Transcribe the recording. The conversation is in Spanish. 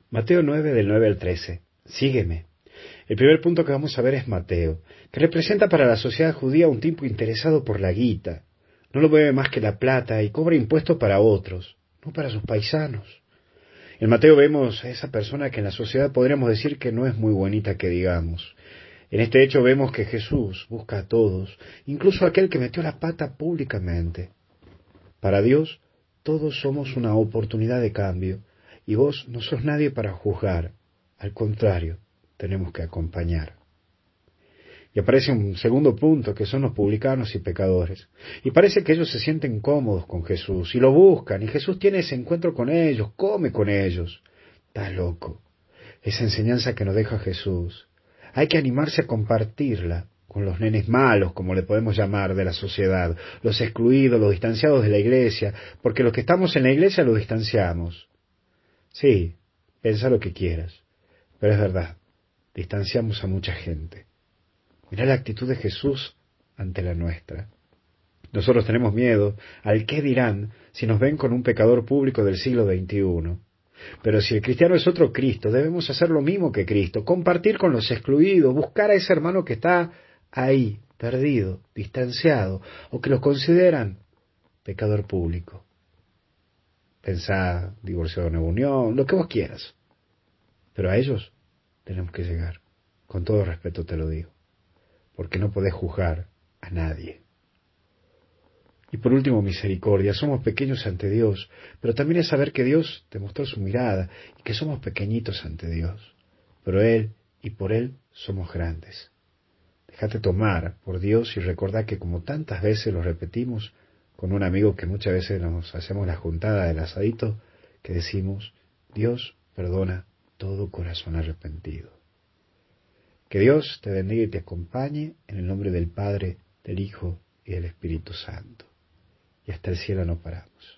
Mateo 9 del 9 al 13. Sígueme. El primer punto que vamos a ver es Mateo, que representa para la sociedad judía un tipo interesado por la guita. No lo mueve más que la plata y cobra impuestos para otros, no para sus paisanos. En Mateo vemos a esa persona que en la sociedad podríamos decir que no es muy bonita que digamos. En este hecho vemos que Jesús busca a todos, incluso a aquel que metió la pata públicamente. Para Dios, todos somos una oportunidad de cambio, y vos no sos nadie para juzgar. Al contrario, tenemos que acompañar. Y aparece un segundo punto, que son los publicanos y pecadores. Y parece que ellos se sienten cómodos con Jesús, y lo buscan, y Jesús tiene ese encuentro con ellos, come con ellos. Está loco. Esa enseñanza que nos deja Jesús. Hay que animarse a compartirla con los nenes malos, como le podemos llamar, de la sociedad, los excluidos, los distanciados de la iglesia, porque los que estamos en la iglesia los distanciamos. Sí, piensa lo que quieras, pero es verdad, distanciamos a mucha gente. Mirá la actitud de Jesús ante la nuestra. Nosotros tenemos miedo al qué dirán si nos ven con un pecador público del siglo XXI. Pero si el cristiano es otro Cristo, debemos hacer lo mismo que Cristo, compartir con los excluidos, buscar a ese hermano que está ahí, perdido, distanciado, o que lo consideran pecador público. Pensá, divorcio de nueva unión, lo que vos quieras. Pero a ellos tenemos que llegar. Con todo respeto te lo digo. Porque no podés juzgar a nadie. Y por último, misericordia. Somos pequeños ante Dios, pero también es saber que Dios te mostró su mirada y que somos pequeñitos ante Dios. Pero Él y por Él somos grandes. Déjate tomar por Dios y recordá que como tantas veces lo repetimos con un amigo que muchas veces nos hacemos la juntada del asadito, que decimos, Dios perdona todo corazón arrepentido. Que Dios te bendiga y te acompañe en el nombre del Padre, del Hijo y del Espíritu Santo. Y hasta el cielo no paramos.